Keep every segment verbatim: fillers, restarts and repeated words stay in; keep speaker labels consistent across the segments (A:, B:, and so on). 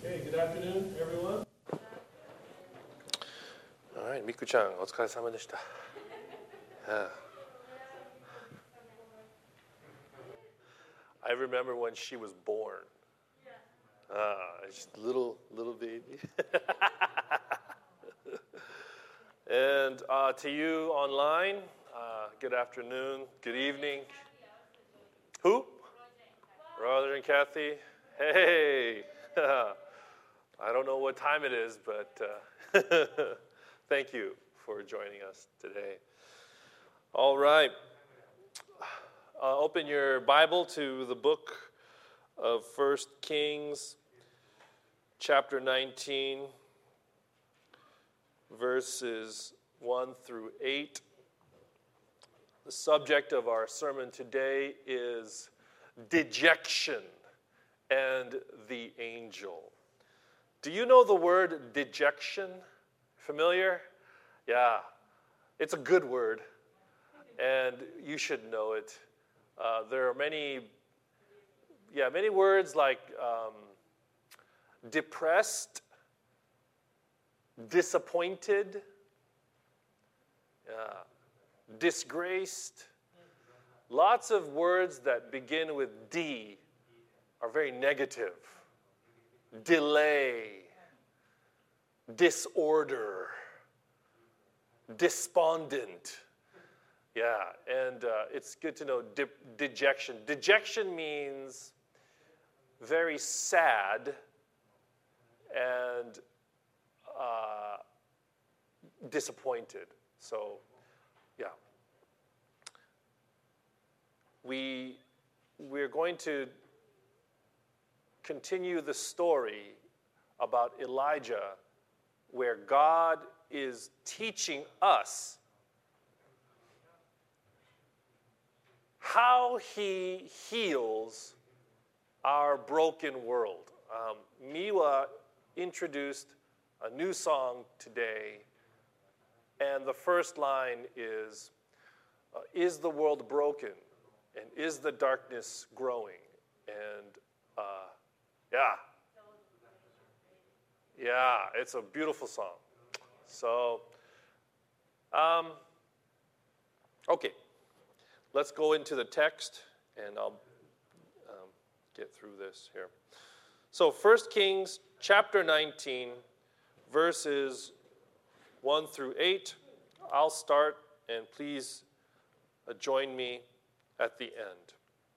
A: Okay, good afternoon, everyone. All right, Miku-chan, お疲れ様でした。Yeah. I remember when she was born. Ah, just little little baby. And uh, to you online, uh, good afternoon, good evening. Who? Roger and Kathy. Hey. I don't know what time it is, but uh, thank you for joining us today. All right. Uh, open your Bible to the book of First Kings, chapter nineteen, verses one through eight. The subject of our sermon today is dejection and the angel. Do you know the word dejection? Familiar? Yeah, it's a good word, and you should know it. Uh, there are many, yeah, many words like um, depressed, disappointed, yeah, disgraced. Lots of words that begin with D are very negative. Delay, disorder, despondent. Yeah, and uh, it's good to know de- dejection. Dejection means very sad and uh, disappointed. So, yeah. We, we're going to continue the story about Elijah, where God is teaching us how he heals our broken world. Um, Miwa introduced a new song today, and the first line is, uh, is the world broken, and is the darkness growing? And uh, yeah, yeah, it's a beautiful song. So, um, okay. Let's go into the text, and I'll um, get through this here. So First Kings chapter nineteen, verses one through eight. I'll start, and please uh, join me at the end.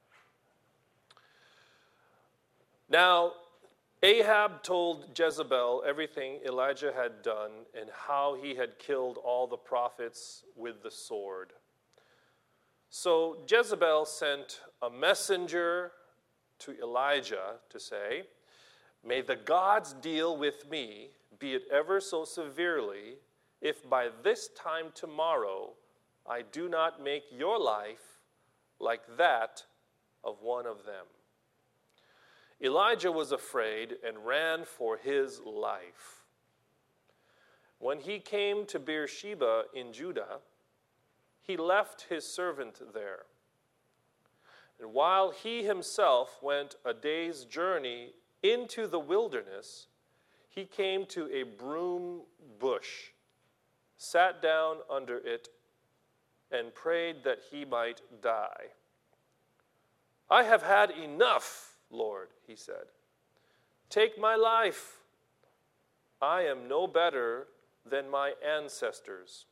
A: Now, Ahab told Jezebel everything Elijah had done and how he had killed all the prophets with the sword. So Jezebel sent a messenger to Elijah to say, "May the gods deal with me, be it ever so severely, if by this time tomorrow I do not make your life like that of one of them." Elijah was afraid and ran for his life. When he came to Beersheba in Judah, he left his servant there. And while he himself went a day's journey into the wilderness, he came to a broom bush, sat down under it, and prayed that he might die. "I have had enough, Lord," he said. "Take my life. I am no better than my ancestors."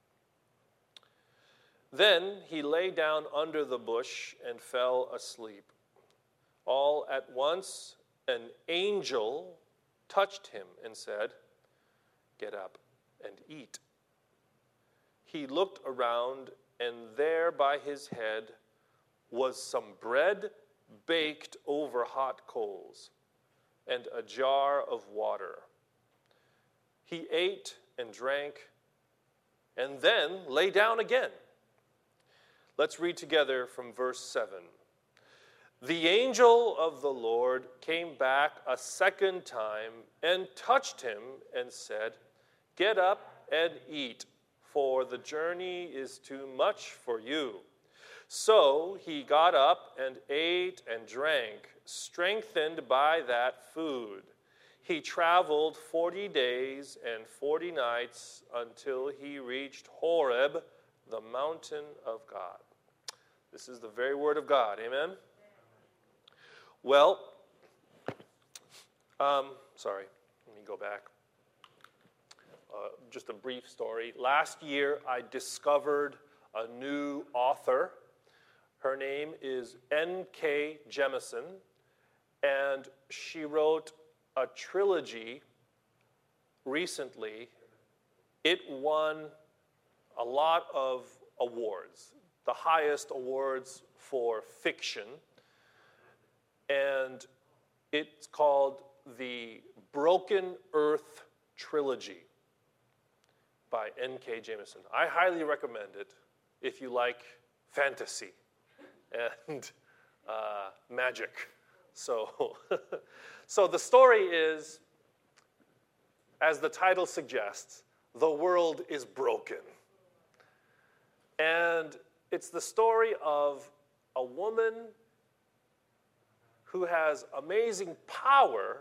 A: Then he lay down under the bush and fell asleep. All at once, an angel touched him and said, "Get up and eat." He looked around, and there by his head was some bread baked over hot coals and a jar of water. He ate and drank and then lay down again. Let's read together from verse seven. The angel of the Lord came back a second time and touched him and said, "Get up and eat, for the journey is too much for you." So he got up and ate and drank, strengthened by that food. he traveled forty days and forty nights until he reached Horeb, the mountain of God. This is the very word of God. Amen? Well, um, sorry, let me go back. Uh, just a brief story. Last year, I discovered a new author. Her name is N K Jemisin, and she wrote a trilogy recently. It won a lot of awards, the highest awards for fiction, and it's called the Broken Earth Trilogy by N K Jemisin. I highly recommend it if you like fantasy and uh, magic. So, so the story is, as the title suggests, the world is broken. And it's the story of a woman who has amazing power,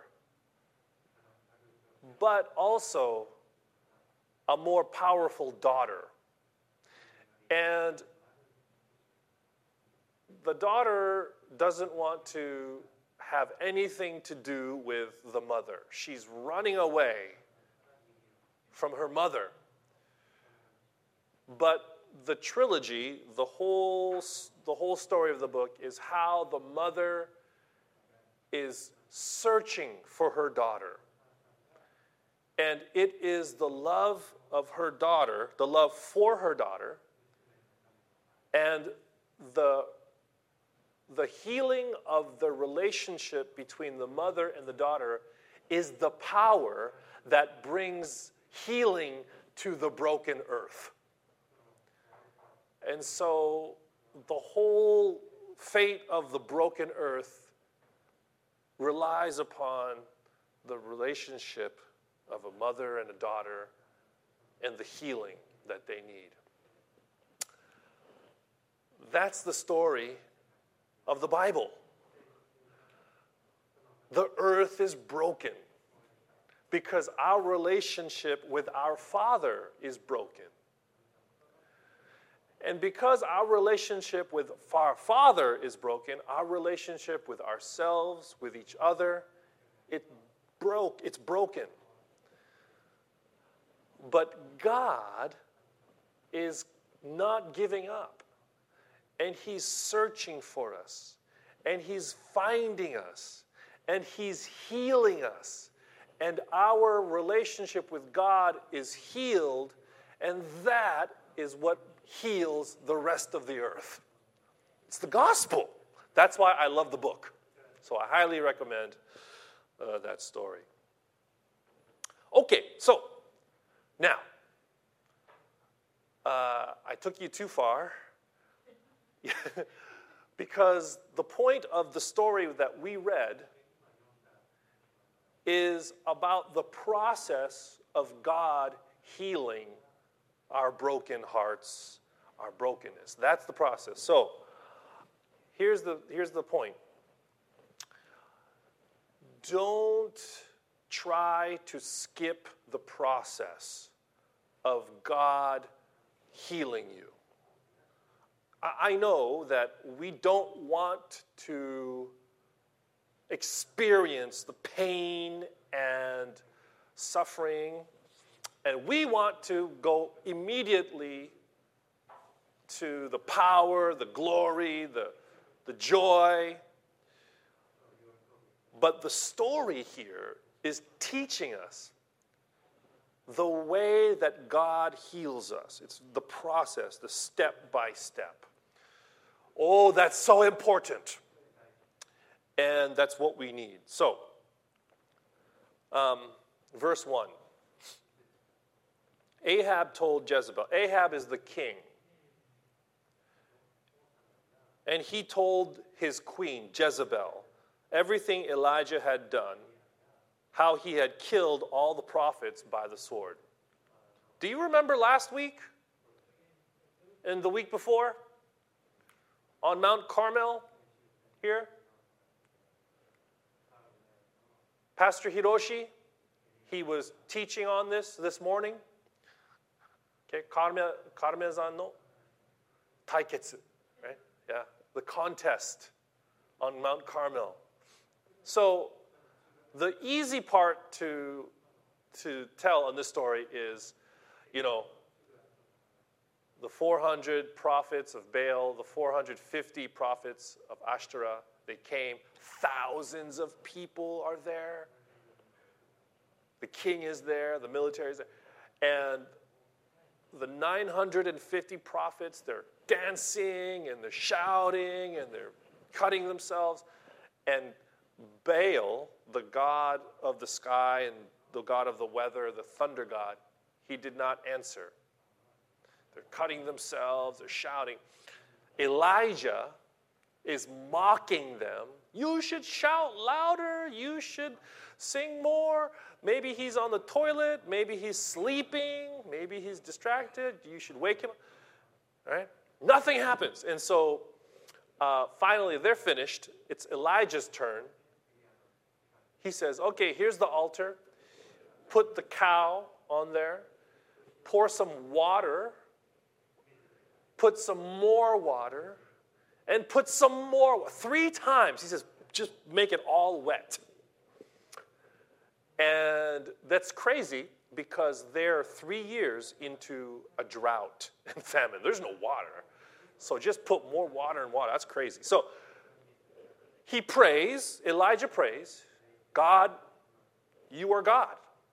A: but also a more powerful daughter. And the daughter doesn't want to have anything to do with the mother. She's running away from her mother. But the trilogy, the whole, the whole story of the book is how the mother is searching for her daughter. And it is the love of her daughter, the love for her daughter, and the, the healing of the relationship between the mother and the daughter is the power that brings healing to the broken earth. And so the whole fate of the broken earth relies upon the relationship of a mother and a daughter and the healing that they need. That's the story of the Bible. The earth is broken because our relationship with our Father is broken. And because our relationship with our Father is broken, our relationship with ourselves, with each other, it broke, it's broken. But God is not giving up. And He's searching for us. And He's finding us. And He's healing us. And our relationship with God is healed. And that is what heals the rest of the earth. It's the gospel. That's why I love the book. So I highly recommend uh, that story. Okay, so now, uh, I took you too far because the point of the story that we read is about the process of God healing our broken hearts, our brokenness. That's the process. So, here's the, here's the point. Don't try to skip the process of God healing you. I know that we don't want to experience the pain and suffering, and we want to go immediately to the power, the glory, the, the joy. But the story here is teaching us the way that God heals us. It's the process, the step by step. Oh, that's so important. And that's what we need. So, um, verse one. Ahab told Jezebel. Ahab is the king. And he told his queen, Jezebel, everything Elijah had done, how he had killed all the prophets by the sword. Do you remember last week? And the week before? On Mount Carmel here? Pastor Hiroshi, he was teaching on this this morning. Okay, karme, karmezan no taiketsu, right? Yeah, the contest on Mount Carmel. So the easy part to, to tell in this story is, you know, the four hundred prophets of Baal, the four hundred fifty prophets of Ashtoreth, they came. Thousands of people are there. The king is there, the military is there. And the nine hundred fifty prophets, they're dancing and they're shouting and they're cutting themselves. And Baal, the god of the sky and the god of the weather, the thunder god, he did not answer. They're cutting themselves, they're shouting. Elijah is mocking them. You should shout louder, you should sing more. Maybe he's on the toilet, maybe he's sleeping, maybe he's distracted. You should wake him up. Right? Nothing happens. And so uh, finally they're finished. It's Elijah's turn. He says, okay, here's the altar. Put the cow on there. Pour some water. Put some more water. And put some more. Three times. He says, just make it all wet. And that's crazy because they're three years into a drought and famine. There's no water. So just put more water and water. That's crazy. So he prays, Elijah prays, God, you are God.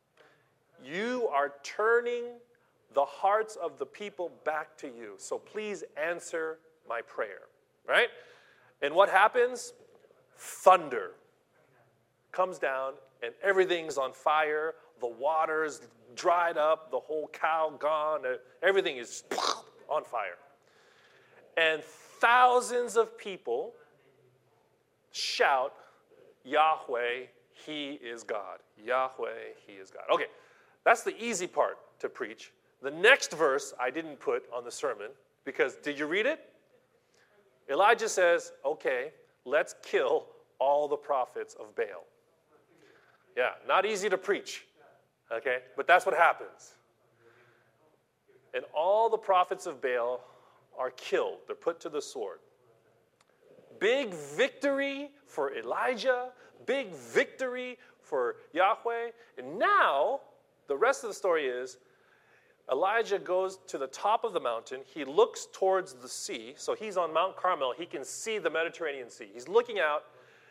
A: You are turning the hearts of the people back to you. So please answer my prayer. Right? And what happens? Thunder comes down and everything's on fire. The water's dried up. The whole cow gone. Everything is on fire. And thousands of people shout, Yahweh, He is God. Yahweh, He is God. Okay, that's the easy part to preach. The next verse I didn't put on the sermon because, did you read it? Elijah says, okay, let's kill all the prophets of Baal. Yeah, not easy to preach, okay? But that's what happens. And all the prophets of Baal are killed. They're put to the sword. Big victory for Elijah. Big victory for Yahweh. And now, the rest of the story is, Elijah goes to the top of the mountain. He looks towards the sea. So he's on Mount Carmel. He can see the Mediterranean Sea. He's looking out,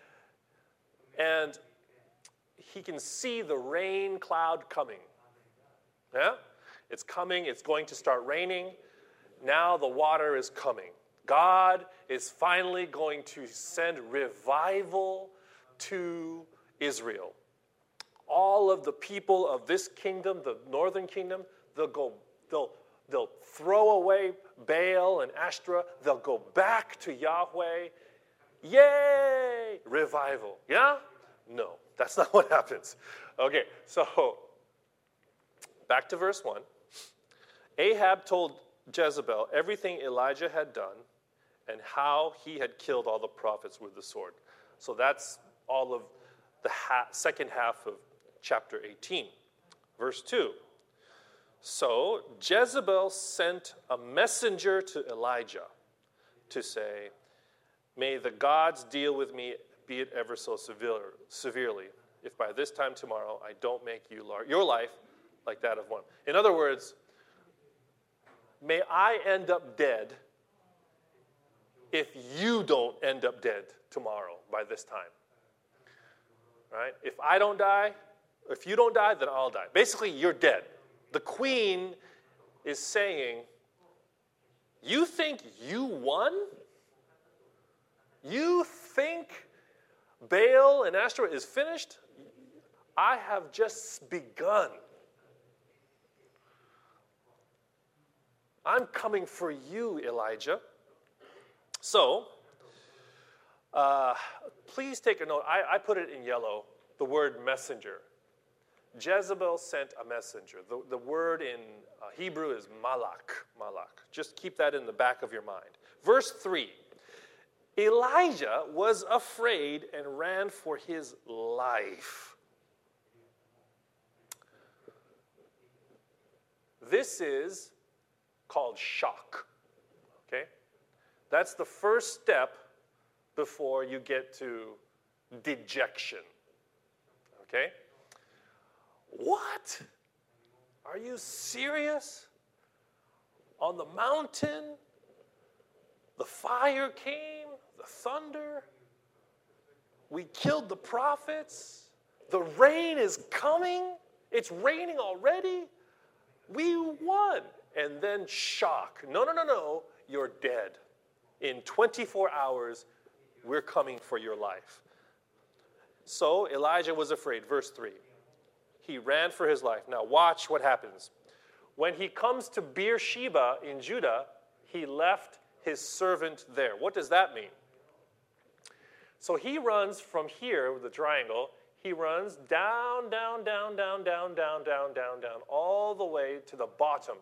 A: and he can see the rain cloud coming. Yeah? It's coming. It's going to start raining. Now the water is coming. God is finally going to send revival to Israel. All of the people of this kingdom, the northern kingdom, they'll go, they'll, they'll throw away Baal and Ashtoreth. They'll go back to Yahweh. Yay! Revival. Yeah? No, that's not what happens. Okay, so back to verse one. Ahab told Jezebel everything Elijah had done and how he had killed all the prophets with the sword. So that's all of the ha- second half of chapter eighteen. Verse two. So Jezebel sent a messenger to Elijah to say, may the gods deal with me, be it ever so severe, severely, if by this time tomorrow I don't make you lar- your life like that of one. In other words, may I end up dead if you don't end up dead tomorrow by this time. Right? If I don't die, if you don't die, then I'll die. Basically, you're dead. The queen is saying, you think you won? You think Baal and Ashtoreth is finished? I have just begun. I'm coming for you, Elijah. So, uh, please take a note. I, I put it in yellow, the word messenger. Jezebel sent a messenger. The, the word in uh, Hebrew is malak, malak. Just keep that in the back of your mind. Verse three. Elijah was afraid and ran for his life. This is called shock. Okay? That's the first step before you get to dejection. Okay? What? Are you serious? On the mountain, the fire came, the thunder. We killed the prophets. The rain is coming. It's raining already. We won. And then shock. No, no, no, no. You're dead. In twenty-four hours, we're coming for your life. So Elijah was afraid. Verse three. He ran for his life. Now watch what happens. When he comes to Beersheba in Judah, he left his servant there. What does that mean? So he runs from here with the triangle. He runs down, down, down, down, down, down, down, down, down, all the way to the bottom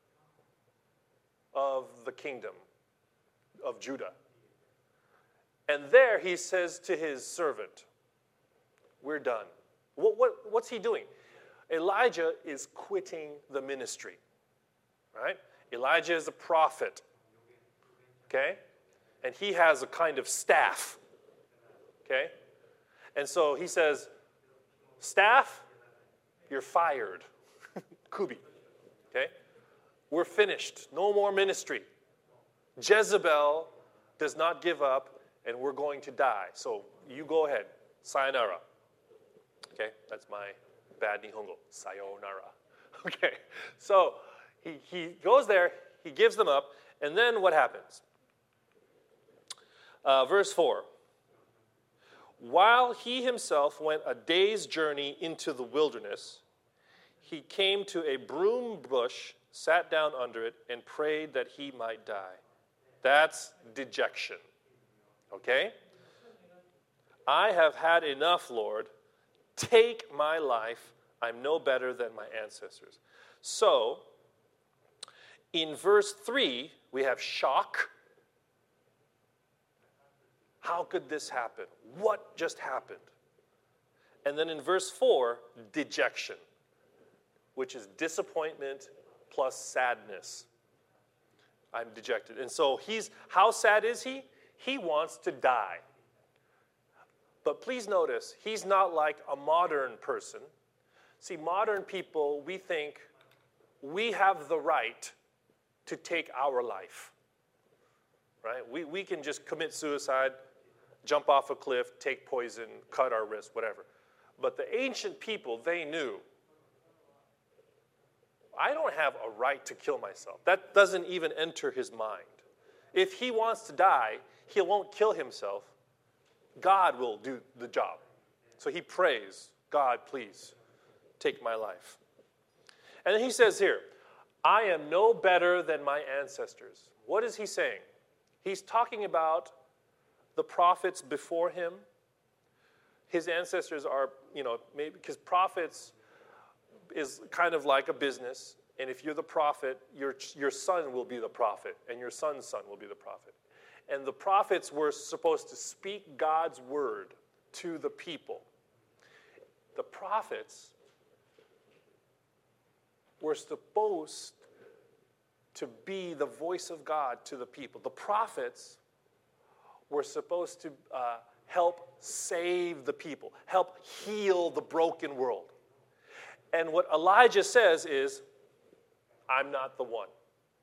A: of the kingdom of Judah. And there he says to his servant, we're done. What, what, what's he doing? Elijah is quitting the ministry, right? Elijah is a prophet, okay? And he has a kind of staff, okay? And so he says, staff, you're fired. Kubi, okay? We're finished. No more ministry. Jezebel does not give up, and we're going to die. So you go ahead. Sayonara. Okay, that's my bad Nihongo. Sayonara. Okay, so he, he goes there, he gives them up, and then what happens? Uh, verse four. While he himself went a day's journey into the wilderness, he came to a broom bush, sat down under it, and prayed that he might die. That's dejection. Okay? I have had enough, Lord. Take my life. I'm no better than my ancestors. So, in verse three, we have shock. How could this happen? What just happened? And then in verse four, dejection, which is disappointment plus sadness. I'm dejected. And so he's, how sad is he? He wants to die. But please notice, he's not like a modern person. See, modern people, we think we have the right to take our life. Right? We, we can just commit suicide, jump off a cliff, take poison, cut our wrist, whatever. But the ancient people, they knew, I don't have a right to kill myself. That doesn't even enter his mind. If he wants to die, he won't kill himself. God will do the job. So he prays, God, please, take my life. And then he says here, I am no better than my ancestors. What is he saying? He's talking about the prophets before him. His ancestors are, you know, maybe because prophets is kind of like a business. And if you're the prophet, your, your son will be the prophet, and your son's son will be the prophet. And the prophets were supposed to speak God's word to the people. The prophets were supposed to be the voice of God to the people. The prophets were supposed to uh, help save the people, help heal the broken world. And what Elijah says is, I'm not the one.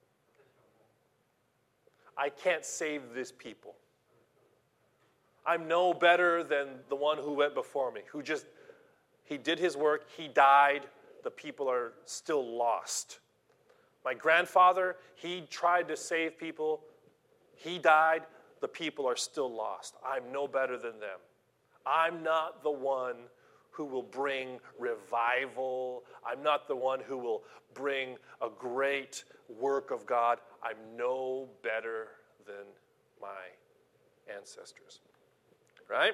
A: I can't save this people. I'm no better than the one who went before me, who just, he did his work, he died, the people are still lost. My grandfather, he tried to save people, he died, the people are still lost. I'm no better than them. I'm not the one who will bring revival. I'm not the one who will bring a great work of God. I'm no better than my ancestors. Right?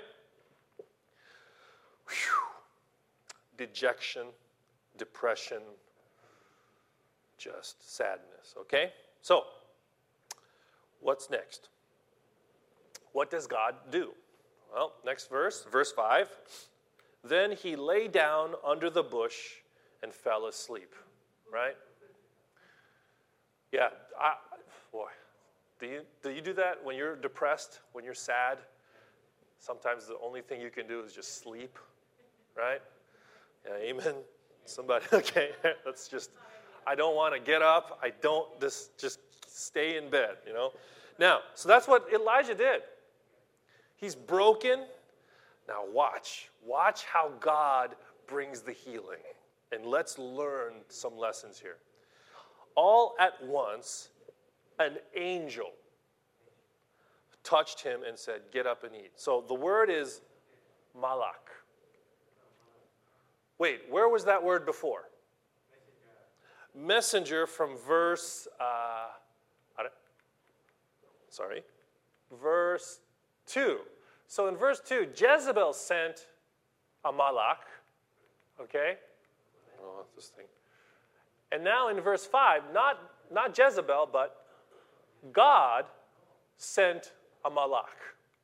A: Whew. Dejection, depression, just sadness. Okay? So, what's next? What does God do? Well, next verse, verse five. Then he lay down under the bush and fell asleep. Right? Yeah, I, boy, do you, do you do that when you're depressed, when you're sad? Sometimes the only thing you can do is just sleep, right? Yeah, amen. Somebody, okay, let's just, I don't want to get up. I don't, just, just stay in bed, you know? Now, so that's what Elijah did. He's broken. Now watch. Watch how God brings the healing. And let's learn some lessons here. All at once, an angel touched him and said, get up and eat. So the word is malak. Wait, where was that word before? Messenger from verse, uh, sorry, verse two. So in verse two, Jezebel sent a malak, okay? Oh, this thing. And now in verse five, not, not Jezebel, but God sent a malak.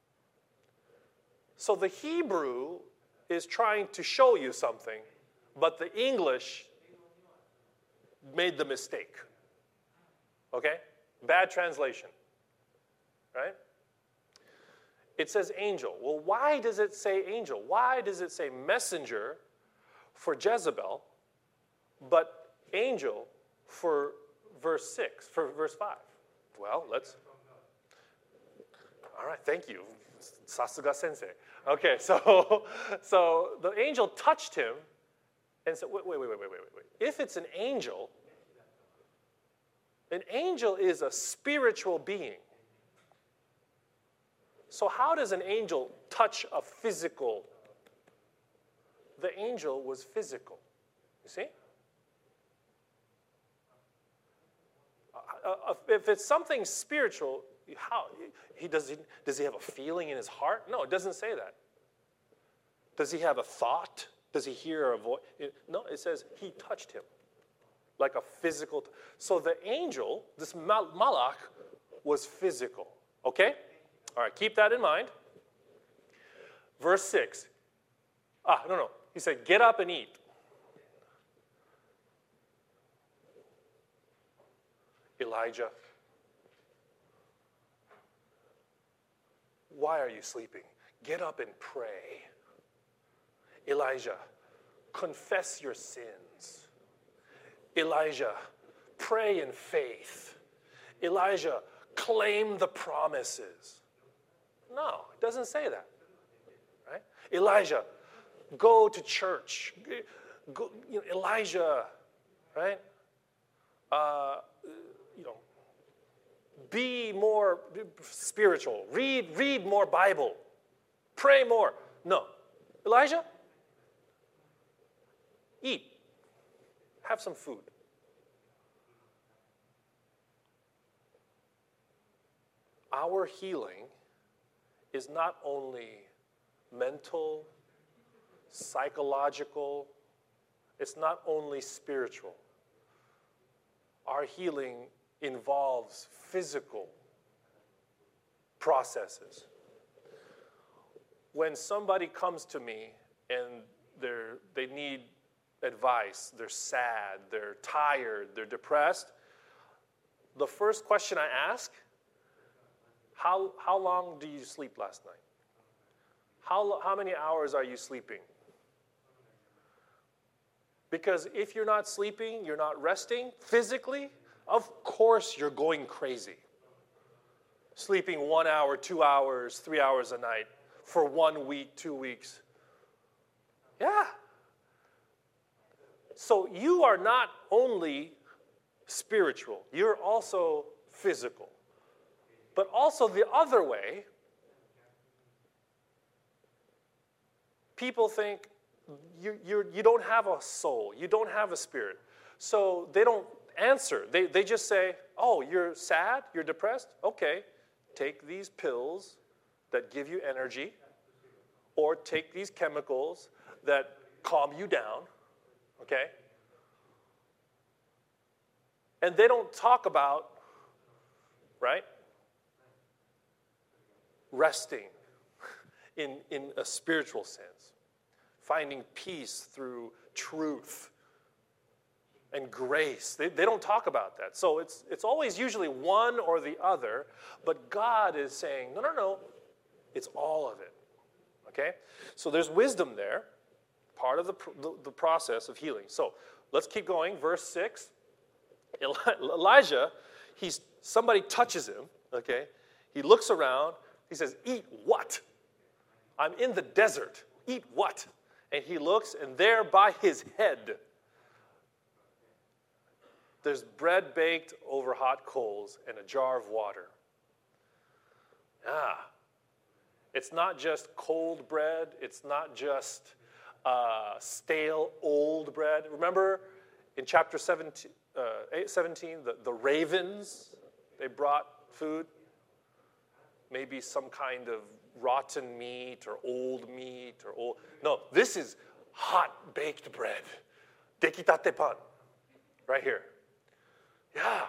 A: So the Hebrew is trying to show you something, but the English made the mistake. Okay? Bad translation. Right? It says angel. Well, why does it say angel? Why does it say messenger for Jezebel, but angel for verse six, for verse five? Well, let's... All right, thank you. Sasuga sensei. Okay, so, so the angel touched him and said, wait, wait, wait, wait, wait, wait, wait. If it's an angel, an angel is a spiritual being. So how does an angel touch a physical? The angel was physical. You see? Uh, uh, if it's something spiritual, how he does he does he have a feeling in his heart? No, it doesn't say that. Does he have a thought? Does he hear a voice? No, it says he touched him, like a physical. T- so the angel, this mal- malach, was physical. Okay, all right, keep that in mind. Verse six. Ah, no, no. He said, "Get up and eat." Elijah, why are you sleeping? Get up and pray. Elijah, confess your sins. Elijah, pray in faith. Elijah, claim the promises. No, it doesn't say that. Right? Elijah, go to church. Go, you know, Elijah, right? Uh, you know, be more spiritual. Read, read more Bible. Pray more. No. Elijah, eat. Have some food. Our healing is not only mental, psychological, it's not only spiritual. Our healing involves physical processes. When somebody comes to me and they're, they need advice, they're sad, they're tired, they're depressed, the first question I ask, how, how long do you sleep last night? How, how many hours are you sleeping? Because if you're not sleeping, you're not resting physically, of course you're going crazy. Sleeping one hour, two hours, three hours a night for one week, two weeks. Yeah. So you are not only spiritual, you're also physical. But also the other way, people think you, you, you don't have a soul, you don't have a spirit. So they don't answer. They, they just say, oh, you're sad, you're depressed? Okay, take these pills that give you energy, or take these chemicals that calm you down, okay? And they don't talk about, right, resting in, in a spiritual sense, finding peace through truth. and grace. They, they don't talk about that. So it's, it's always usually one or the other, but God is saying, no, no, no, it's all of it. Okay? So there's wisdom there, part of the, the, the process of healing. So let's keep going. Verse six, Eli- Elijah, he's, somebody touches him, okay? He looks around. He says, eat what? I'm in the desert. Eat what? And he looks, and there by his head, there's bread baked over hot coals and a jar of water. Ah, it's not just cold bread. It's not just uh, stale old bread. Remember in chapter seventeen, uh, seventeen the, the ravens, they brought food? Maybe some kind of rotten meat or old meat or old. No, this is hot baked bread. Dekitate pan. Right here. Yeah.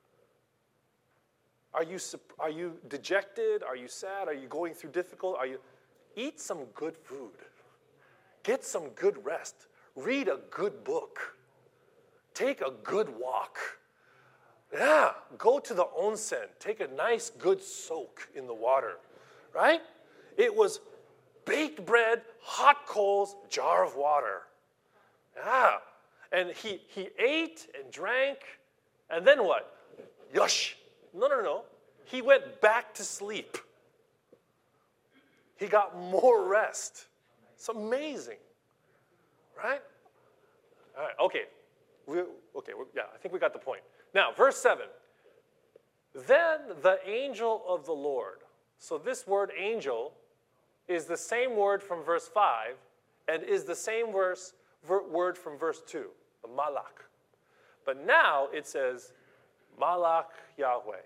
A: Are you, are you dejected? Are you sad? Are you going through difficult? Are you eat some good food. Get some good rest. Read a good book. Take a good walk. Yeah, go to the onsen. Take a nice good soak in the water. Right? It was baked bread, hot coals, jar of water. Yeah. And he, he ate and drank. And then what? Yush. No, no, no. He went back to sleep. He got more rest. It's amazing. Right? All right, okay. We, okay, we, yeah, I think we got the point. Now, verse seven. Then the angel of the Lord. So this word angel is the same word from verse five and is the same verse, ver, word from verse two, the malach. But now it says Malach Yahweh.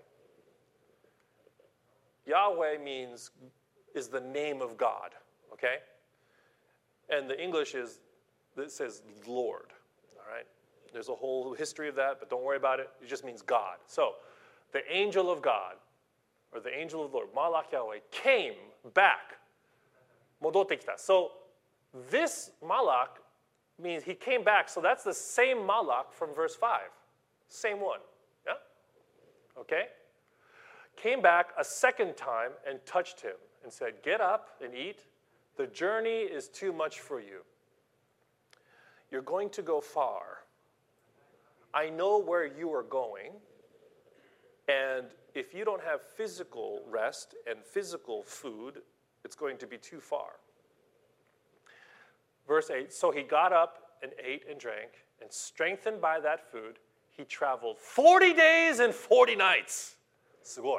A: Yahweh means, is the name of God, okay? And the English is, it says Lord, all right? There's a whole history of that, but don't worry about it. It just means God. So the angel of God, or the angel of the Lord, Malach Yahweh, came back. Modotte kita. So this Malach means he came back. So that's the same Malach from verse five. Same one. Yeah? Okay? Came back a second time and touched him and said, get up and eat. The journey is too much for you. You're going to go far. I know where you are going. And if you don't have physical rest and physical food, it's going to be too far. Verse eight, so he got up and ate and drank, and strengthened by that food, he traveled forty days and forty nights. Sugoi.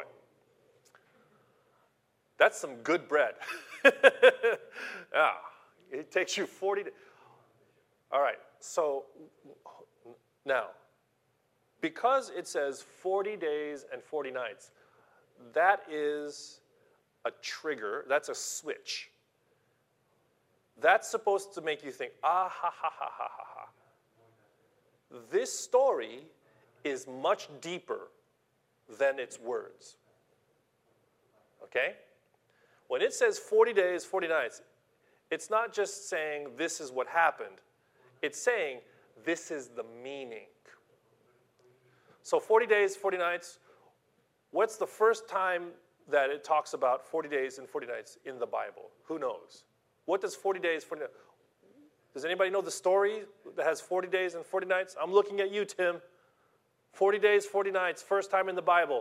A: That's some good bread. Yeah, it takes you forty days. All right, so now, because it says forty days and forty nights, that is a trigger, that's a switch. That's supposed to make you think, ah, ha, ha, ha, ha, ha, ha. This story is much deeper than its words. Okay? When it says forty days, forty nights, it's not just saying this is what happened. It's saying this is the meaning. So forty days, forty nights, what's the first time that it talks about forty days and forty nights in the Bible? Who knows? What does forty days, forty nights? Does anybody know the story that has forty days and forty nights? I'm looking at you, Tim. forty days, forty nights, first time in the Bible.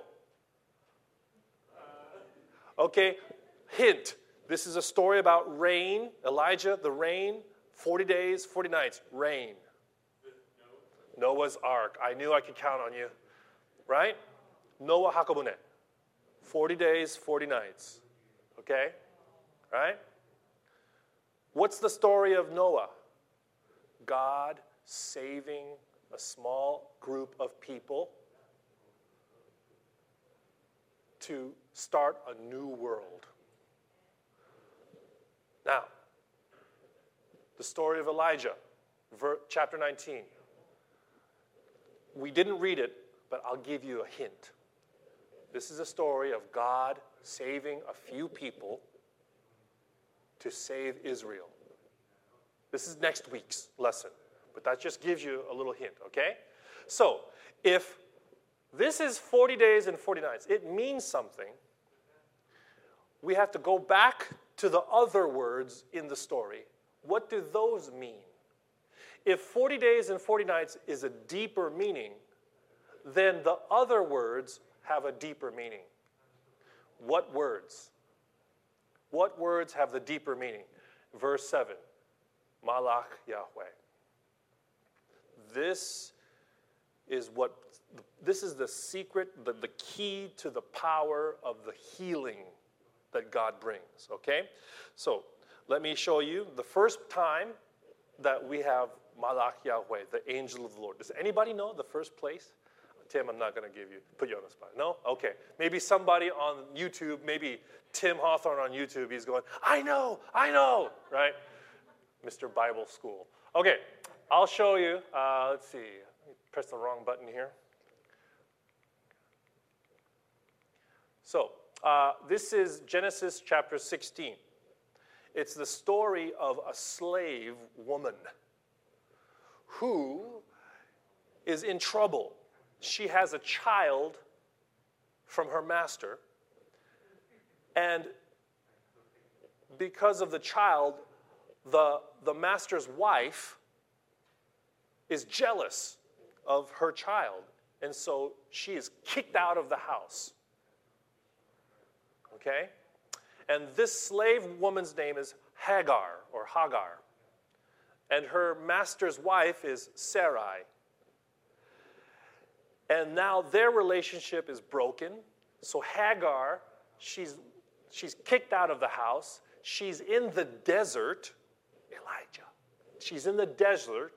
A: Okay, hint. This is a story about rain. Elijah, the rain, forty days, forty nights, rain. Noah's Ark. I knew I could count on you. Right? Noah Hakobune. forty days, forty nights. Okay? Right? What's the story of Noah? God saving a small group of people to start a new world. Now, the story of Elijah, chapter nineteen. We didn't read it, but I'll give you a hint. This is a story of God saving a few people to save Israel. This is next week's lesson. But that just gives you a little hint, okay? So, if this is forty days and forty nights, it means something. We have to go back to the other words in the story. What do those mean? If forty days and forty nights is a deeper meaning, then the other words have a deeper meaning. What words? What words have the deeper meaning? Verse seven, Malach Yahweh. This is what, this is the secret, the, the key to the power of the healing that God brings, okay? So, let me show you the first time that we have Malach Yahweh, the angel of the Lord. Does anybody know the first place? Tim, I'm not going to give you, put you on the spot. No? Okay. Maybe somebody on YouTube, maybe Tim Hawthorne on YouTube, he's going, I know, I know, right? Mister Bible School. Okay, I'll show you. Uh, let's see. Let me press the wrong button here. So, uh, this is Genesis chapter sixteen. It's the story of a slave woman who is in trouble. She has a child from her master, and because of the child, the, the master's wife is jealous of her child, and so she is kicked out of the house. Okay? And this slave woman's name is Hagar, or Hagar, and her master's wife is Sarai. And now their relationship is broken. So Hagar, she's, she's kicked out of the house. She's in the desert. Elijah. She's in the desert.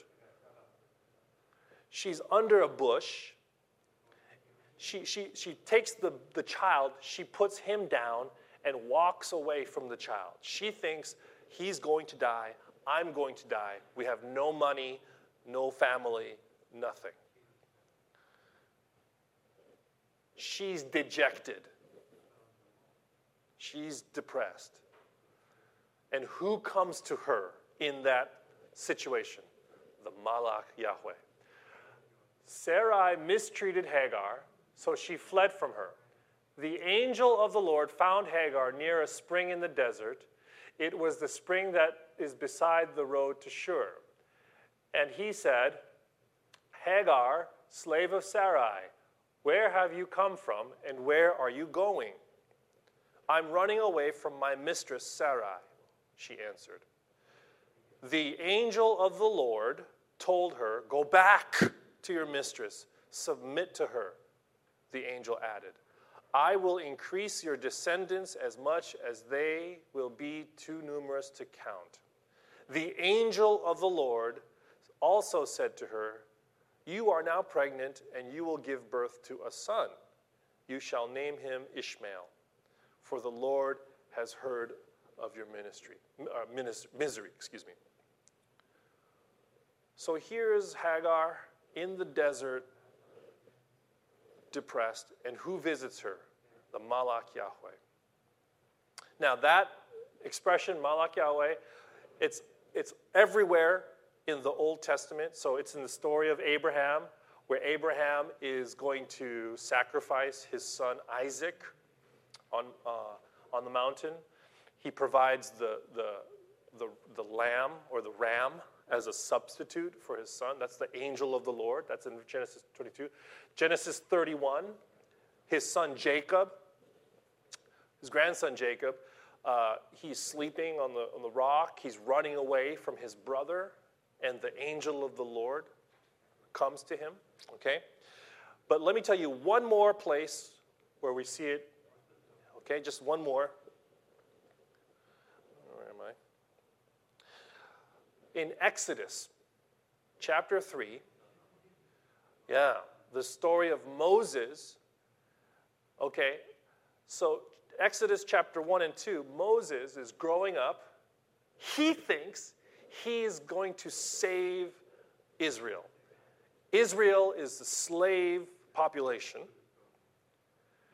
A: She's under a bush. She, she, she takes the, the child. She puts him down and walks away from the child. She thinks he's going to die. I'm going to die. We have no money, no family, nothing. She's dejected. She's depressed. And who comes to her in that situation? The Malach Yahweh. Sarai mistreated Hagar, so she fled from her. The angel of the Lord found Hagar near a spring in the desert. It was the spring that is beside the road to Shur. And he said, Hagar, slave of Sarai, where have you come from, and where are you going? I'm running away from my mistress Sarai, she answered. The angel of the Lord told her, go back to your mistress, submit to her. The angel added, I will increase your descendants as much as they will be too numerous to count. The angel of the Lord also said to her, you are now pregnant, and you will give birth to a son. You shall name him Ishmael, for the Lord has heard of your ministry, uh, minis- misery. Excuse me. So here's Hagar in the desert, depressed, and who visits her? The Malach Yahweh. Now that expression, Malach Yahweh, it's it's everywhere in the Old Testament. So it's in the story of Abraham, where Abraham is going to sacrifice his son Isaac on, uh, on the mountain. He provides the, the, the, the lamb or the ram as a substitute for his son. That's the angel of the Lord. That's in Genesis twenty-two. Genesis thirty-one, his son Jacob, his grandson Jacob, uh, he's sleeping on the, on the rock. He's running away from his brother. And the angel of the Lord comes to him, okay? But let me tell you one more place where we see it, okay? Just one more. Where am I? In Exodus chapter three, yeah, the story of Moses, okay? So Exodus chapter one and two, Moses is growing up. He thinks he is going to save Israel. Israel is the slave population.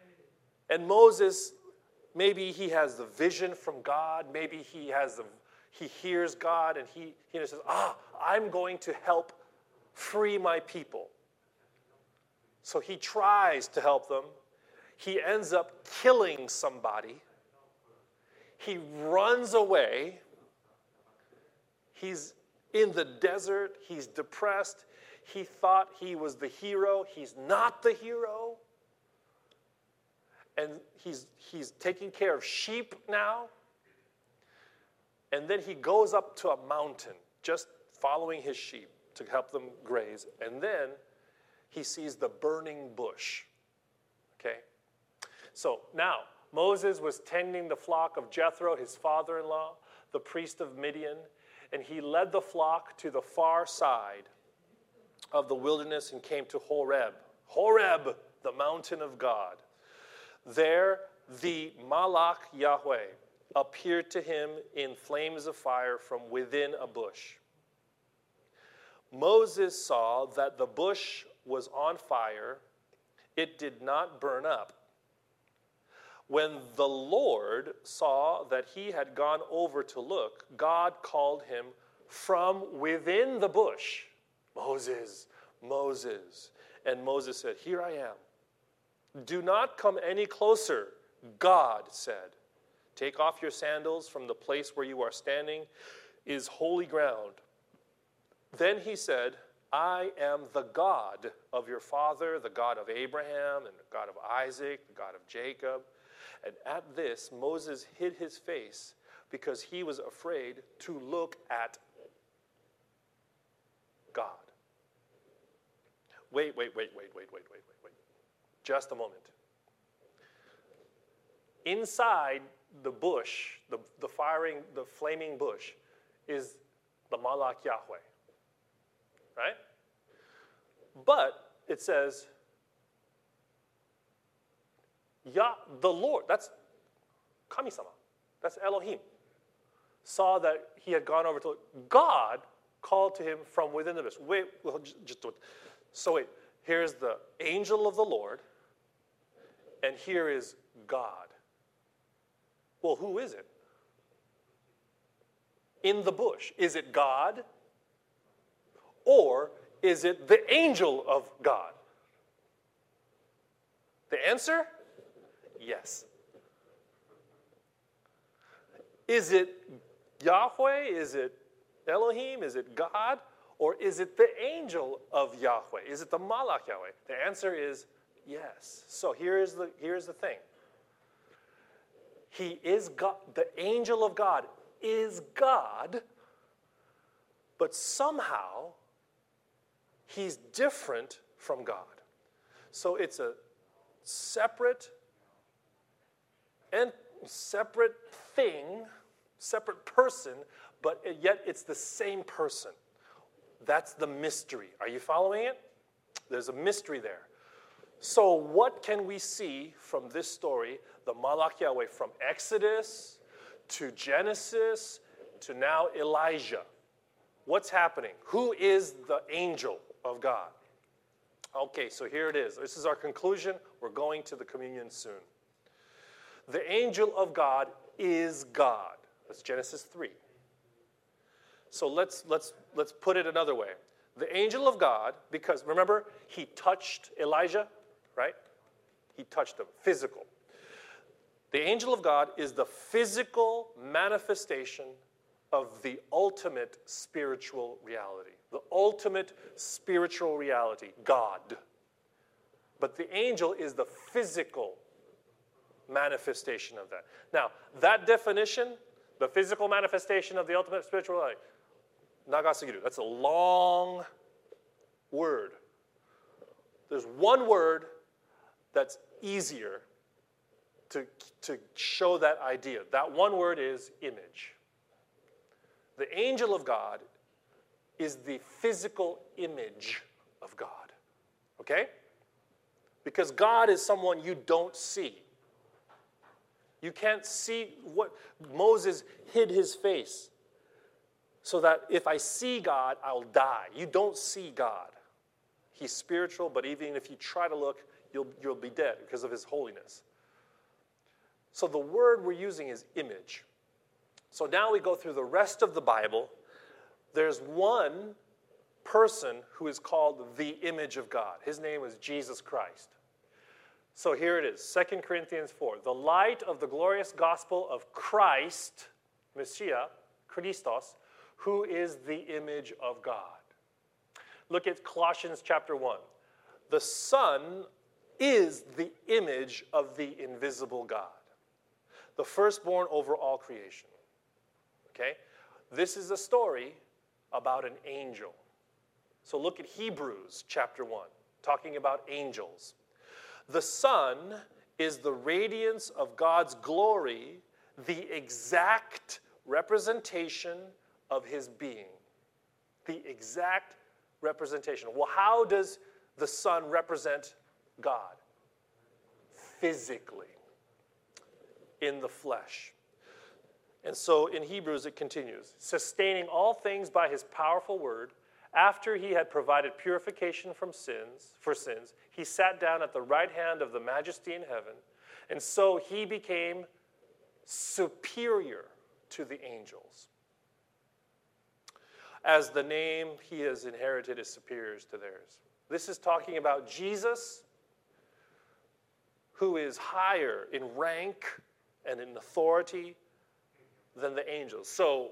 A: And Moses, maybe he has the vision from God. Maybe he has the, he hears God and he, he says, ah, I'm going to help free my people. So he tries to help them. He ends up killing somebody. He runs away. He's in the desert. He's depressed. He thought he was the hero. He's not the hero. And he's, he's taking care of sheep now. And then he goes up to a mountain, just following his sheep to help them graze. And then he sees the burning bush. Okay? So now, Moses was tending the flock of Jethro, his father-in-law, the priest of Midian, and he led the flock to the far side of the wilderness and came to Horeb. Horeb, the mountain of God. There, the Malach Yahweh appeared to him in flames of fire from within a bush. Moses saw that the bush was on fire. It did not burn up. When the Lord saw that he had gone over to look, God called him from within the bush, Moses, Moses. And Moses said, here I am. Do not come any closer, God said. Take off your sandals from the place where you are standing is holy ground. Then he said, I am the God of your father, the God of Abraham, and the God of Isaac, the God of Jacob. And at this, Moses hid his face because he was afraid to look at God. Wait, wait, wait, wait, wait, wait, wait, wait, wait. Just a moment. Inside the bush, the, the firing, the flaming bush, is the Malach Yahweh. Right? But it says, Yah, the Lord, that's Kami-sama, that's Elohim, saw that he had gone over to God called to him from within the bush. Wait, well, just do it. So wait, here's the angel of the Lord, and here is God. Well, who is it? In the bush, is it God? Or is it the angel of God? The answer? Yes. Is it Yahweh? Is it Elohim? Is it God? Or is it the angel of Yahweh? Is it the Malach Yahweh? The answer is yes. So here is the, here is the thing. He is God. The angel of God is God, but somehow he's different from God. So it's a separate and separate thing, separate person, but yet it's the same person. That's the mystery. Are you following it? There's a mystery there. So what can we see from this story, the Malach Yahweh, from Exodus to Genesis to now Elijah? What's happening? Who is the angel of God? Okay, so here it is. This is our conclusion. We're going to the communion soon. The angel of God is God. That's Genesis three. So let's, let's, let's put it another way. The angel of God, because remember, he touched Elijah, right? He touched him, physical. The angel of God is the physical manifestation of the ultimate spiritual reality. The ultimate spiritual reality, God. But the angel is the physical manifestation of that. Now, that definition, the physical manifestation of the ultimate spiritual reality, Nagasugiru, that's a long word. There's one word that's easier to, to show that idea. That one word is image. The angel of God is the physical image of God. Okay? Because God is someone you don't see. You can't see what Moses hid his face so that if I see God, I'll die. You don't see God. He's spiritual, but even if you try to look, you'll, you'll be dead because of his holiness. So the word we're using is image. So now we go through the rest of the Bible. There's one person who is called the image of God. His name is Jesus Christ. So here it is, Second Corinthians four. The light of the glorious gospel of Christ, Messiah, Christos, who is the image of God. Look at Colossians chapter one. The Son is the image of the invisible God, the firstborn over all creation. Okay? This is a story about an angel. So look at Hebrews chapter one, talking about angels. The Son is the radiance of God's glory, the exact representation of his being. The exact representation. Well, how does the Son represent God? Physically, in the flesh. And so in Hebrews it continues, sustaining all things by his powerful word, after he had provided purification from sins, for sins, he sat down at the right hand of the majesty in heaven, and so he became superior to the angels, as the name he has inherited is superior to theirs. This is talking about Jesus, who is higher in rank and in authority than the angels. So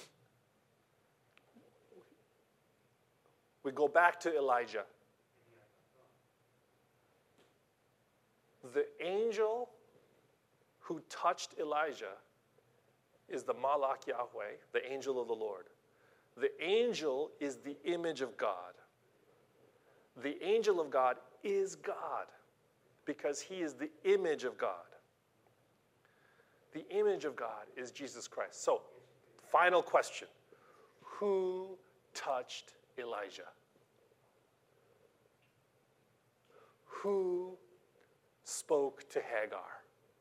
A: we go back to Elijah. The angel who touched Elijah is the Malach Yahweh, the angel of the Lord. The angel is the image of God. The angel of God is God because he is the image of God. The image of God is Jesus Christ. So, final question. Who touched Elijah? Who spoke to Hagar?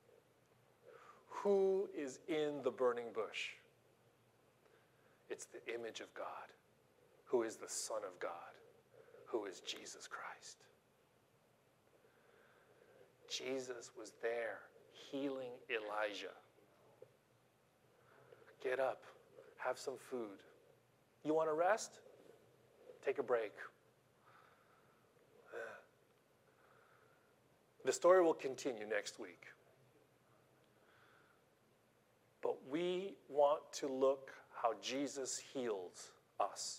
A: Who is in the burning bush? It's the image of God, who is the Son of God, who is Jesus Christ. Jesus was there healing Elijah. Get up, have some food. You want to rest? Take a break. The story will continue next week. But we want to look how Jesus heals us.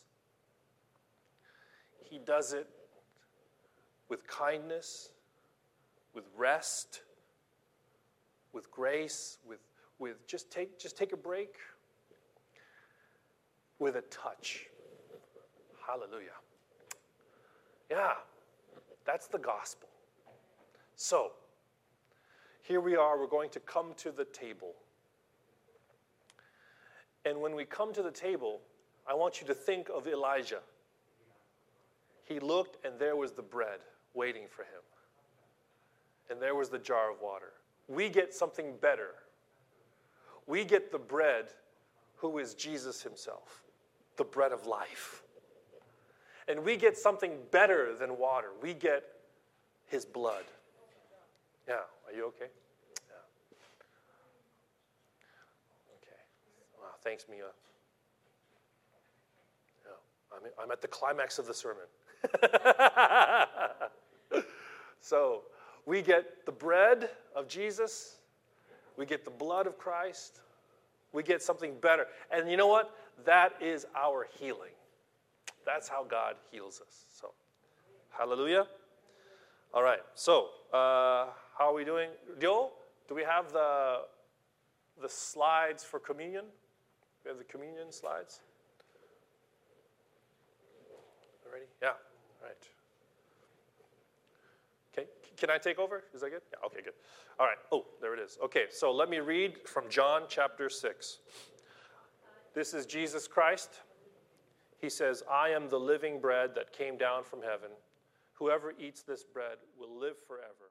A: He does it with kindness, with rest, with grace, with, with just take just take a break, with a touch. Hallelujah. Yeah, that's the gospel. So, here we are, we're going to come to the table. And when we come to the table, I want you to think of Elijah. He looked, and there was the bread waiting for him. And there was the jar of water. We get something better. We get the bread who is Jesus himself, the bread of life. And we get something better than water. We get his blood. Yeah, are you okay? Yeah. Okay. Wow, thanks, Mia. Yeah, I'm, I'm at the climax of the sermon. So, we get the bread of Jesus. We get the blood of Christ. We get something better. And you know what? That is our healing. That's how God heals us. So, hallelujah. All right. So, uh, how are we doing? Dio, do we have the, the slides for communion? We have the communion slides? Ready? Yeah. All right. Okay. Can I take over? Is that good? Yeah. Okay, good. All right. Oh, there it is. Okay. So let me read from John chapter six. This is Jesus Christ. He says, I am the living bread that came down from heaven. Whoever eats this bread will live forever.